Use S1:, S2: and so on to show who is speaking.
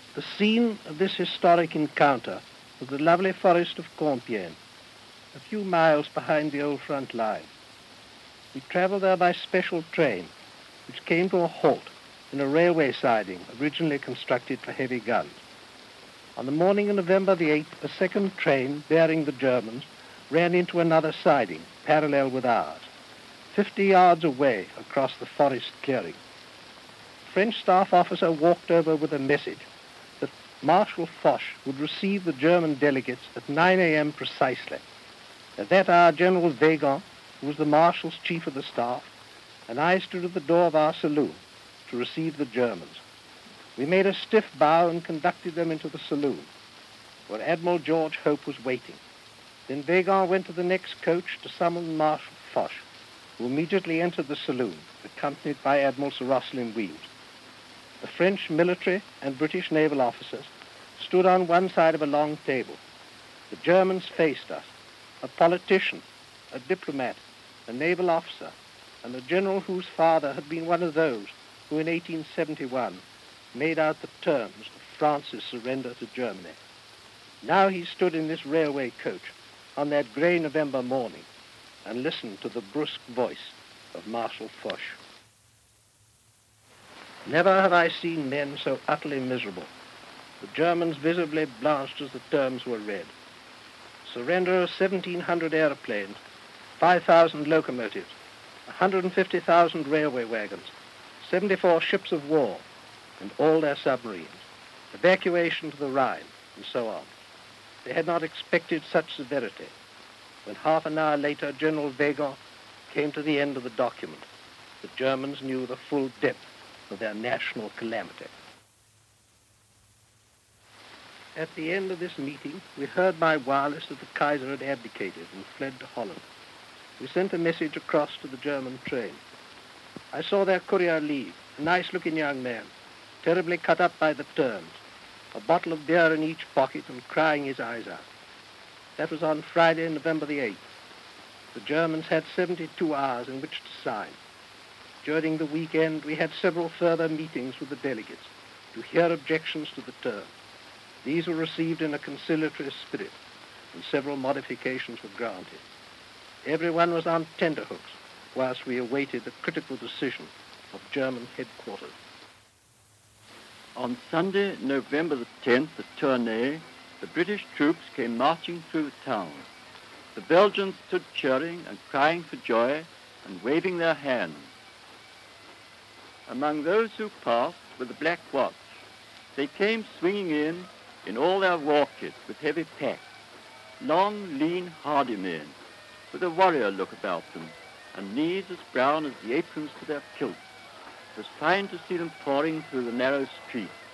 S1: The scene of this historic encounter was the lovely forest of Compiègne, a few miles behind the old front line. We travelled there by special train, which came to a halt in a railway siding originally constructed for heavy guns. On the morning of November the 8th, a second train bearing the Germans ran into another siding, parallel with ours, 50 yards away across the forest clearing. A French staff officer walked over with a message that Marshal Foch would receive the German delegates at 9 a.m. precisely. At that hour, General Weygand, who was the Marshal's chief of the staff, and I stood at the door of our saloon to receive the Germans. We made a stiff bow and conducted them into the saloon, where Admiral George Hope was waiting. Then Weygand went to the next coach to summon Marshal Foch, who immediately entered the saloon, accompanied by Admiral Sir Rosslyn Weems. The French military and British naval officers stood on one side of a long table. The Germans faced us, a politician, a diplomat, a naval officer, and a general whose father had been one of those who in 1871 made out the terms of France's surrender to Germany. Now he stood in this railway coach on that grey November morning and listened to the brusque voice of Marshal Foch. Never have I seen men so utterly miserable. The Germans visibly blanched as the terms were read. Surrender of 1,700 aeroplanes, 5,000 locomotives, 150,000 railway wagons, 74 ships of war, and all their submarines, evacuation to the Rhine, and so on. They had not expected such severity. When half an hour later General Weygand came to the end of the document, the Germans knew the full depth of their national calamity. At the end of this meeting, we heard by wireless that the Kaiser had abdicated and fled to Holland. We sent a message across to the German train. I saw their courier leave, a nice-looking young man, terribly cut up by the terms, a bottle of beer in each pocket and crying his eyes out. That was on Friday, November the 8th. The Germans had 72 hours in which to sign. During the weekend, we had several further meetings with the delegates to hear objections to the terms. These were received in a conciliatory spirit, and several modifications were granted. Everyone was on tenterhooks whilst we awaited the critical decision of German headquarters.
S2: On Sunday, November the 10th, at Tournai, the British troops came marching through the town. The Belgians stood cheering and crying for joy and waving their hands. Among those who passed were the Black Watch. They came swinging in all their war kit with heavy packs, long, lean, hardy men, with a warrior look about them, and knees as brown as the aprons to their kilts. It was fine to see them pouring through the narrow streets.